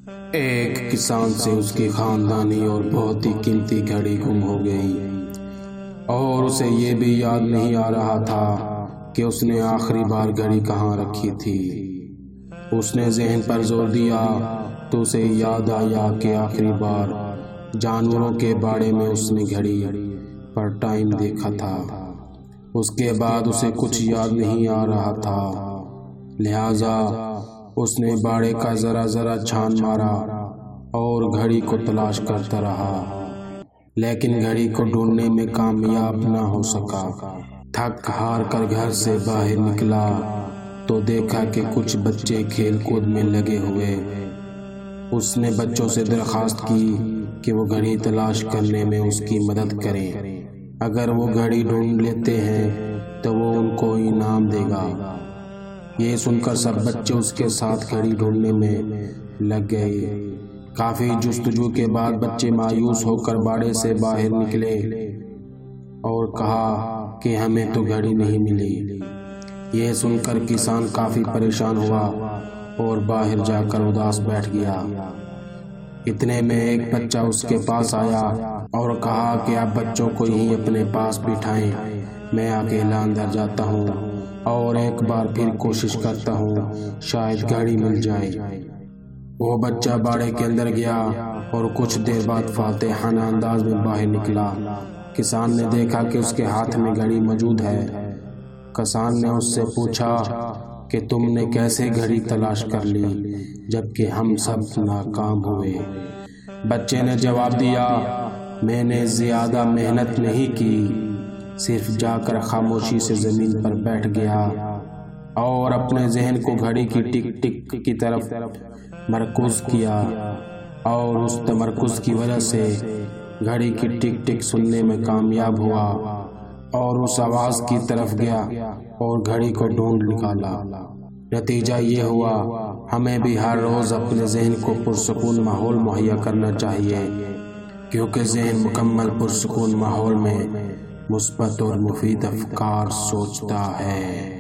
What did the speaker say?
ایک کسان سے اس کی خاندانی اور بہت ہی قیمتی گھڑی گم ہو گئی اور اسے یہ بھی یاد نہیں آ رہا تھا کہ اس نے آخری بار گھڑی کہاں رکھی تھی۔ اس نے ذہن پر زور دیا تو اسے یاد آیا کہ آخری بار جانوروں کے باڑے میں اس نے گھڑی پر ٹائم دیکھا تھا۔ اس کے بعد اسے کچھ یاد نہیں آ رہا تھا، لہٰذا اس نے باڑے کا ذرا ذرا چھان مارا اور گھڑی کو تلاش کرتا رہا، لیکن گھڑی کو ڈھونڈنے میں کامیاب نہ ہو سکا۔ تھک ہار کر گھر سے باہر نکلا تو دیکھا کہ کچھ بچے کھیل کود میں لگے ہوئے۔ اس نے بچوں سے درخواست کی کہ وہ گھڑی تلاش کرنے میں اس کی مدد کریں، اگر وہ گھڑی ڈھونڈ لیتے ہیں تو وہ ان کو انعام دے گا۔ یہ سن کر سب بچے اس کے ساتھ گھڑی ڈھونڈنے میں لگ گئے۔ کافی جستجو کے بعد بچے مایوس ہو کر باڑے سے باہر نکلے اور کہا کہ ہمیں تو گھڑی نہیں ملی۔ یہ سن کر کسان کافی پریشان ہوا اور باہر جا کر اداس بیٹھ گیا۔ اتنے میں ایک بچہ اس کے پاس آیا اور کہا کہ آپ بچوں کو یہیں اپنے پاس بٹھائیں، میں اکیلا اندر جاتا ہوں اور ایک بار پھر کوشش کرتا ہوں، شاید گھڑی مل جائے۔ وہ بچہ باڑے کے اندر گیا اور کچھ دیر بعد فاتحانہ انداز میں باہر نکلا۔ کسان نے دیکھا کہ اس کے ہاتھ میں گھڑی موجود ہے۔ کسان نے اس سے پوچھا کہ تم نے کیسے گھڑی تلاش کر لی جبکہ ہم سب ناکام ہوئے؟ بچے نے جواب دیا، میں نے زیادہ محنت نہیں کی، صرف جا کر خاموشی سے زمین پر بیٹھ گیا اور اپنے ذہن کو گھڑی کی ٹک ٹک کی طرف مرکوز کیا، اور اس تمرکز کی وجہ سے گھڑی کی ٹک ٹک سننے میں کامیاب ہوا اور اس آواز کی طرف گیا اور گھڑی کو ڈھونڈ نکالا۔ نتیجہ یہ ہوا، ہمیں بھی ہر روز اپنے ذہن کو پرسکون ماحول مہیا کرنا چاہیے، کیونکہ ذہن مکمل پرسکون ماحول میں مثبت اور مفید افکار سوچتا ہے۔